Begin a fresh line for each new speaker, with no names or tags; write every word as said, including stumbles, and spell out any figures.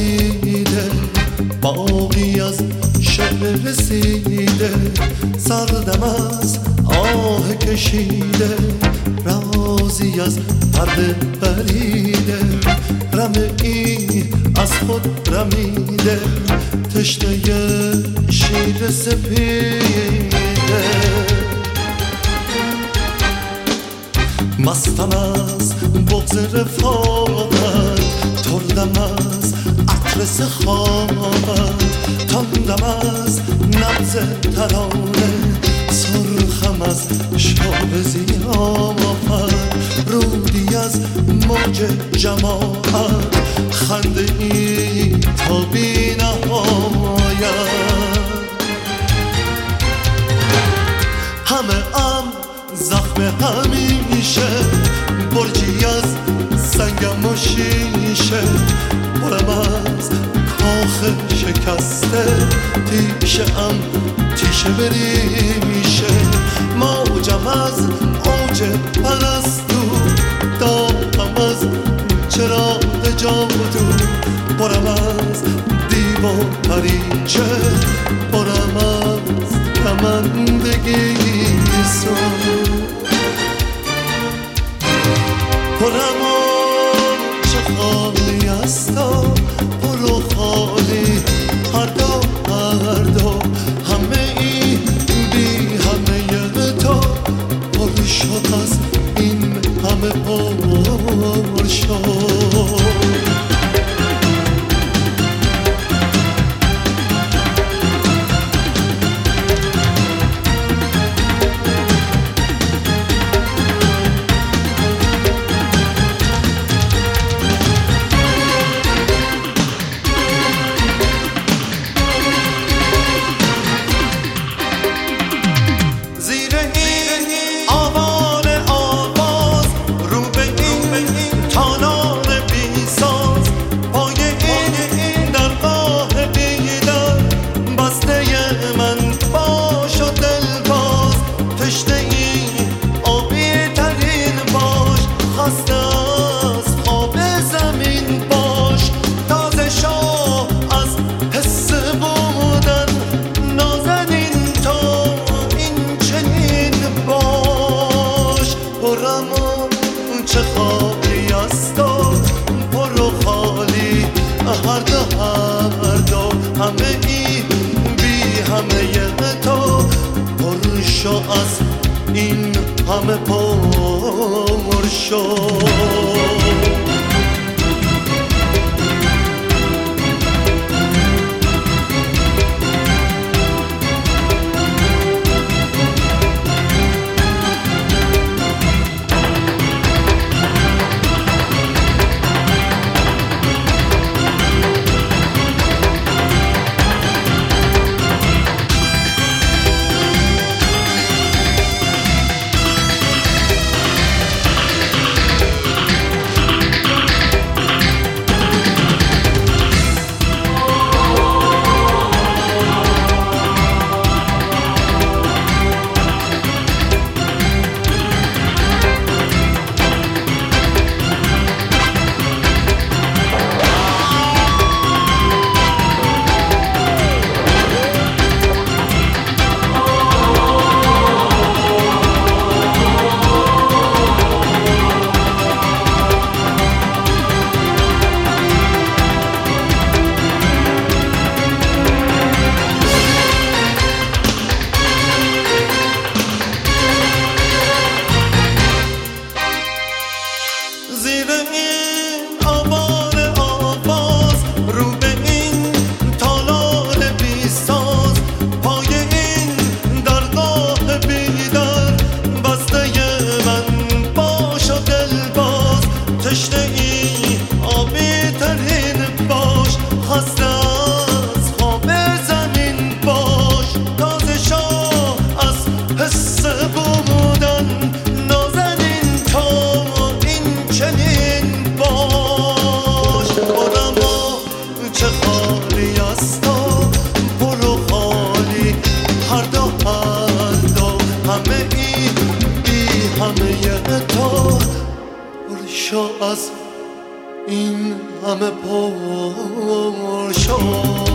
رسیده، باقی از شب رسیده، سردم از آه کشیده، رازی از پرده بریده، رمعی از خود رمیده، تشنه شیر سپیده. مستم از بغض رفاقت، تردم از عطر سخاوت، تندم از نبض ترانه، سرخم از شوق ضیافت، رودی از موج جماعت، خنده ای تا بی نهایت. همه ام زخم همیشه، برجی از سنگم و شیشه، برم از کاخ شکسته، تیشه ام تیشه بری میشه، موجم از اوج پرستو، داغم از چراغ جادو، برم از دیو و پریچه، برم از کمندگی سو، پرم چه خالی است پر و خالی، هر دو هر دو همه ای بی همه تو، پر شد از این همه پر شد. چه خالی است و پر و خالی، هر دو هر دو همه ای بی همه تو، پر شو از این همه پر شو. همه پر شد.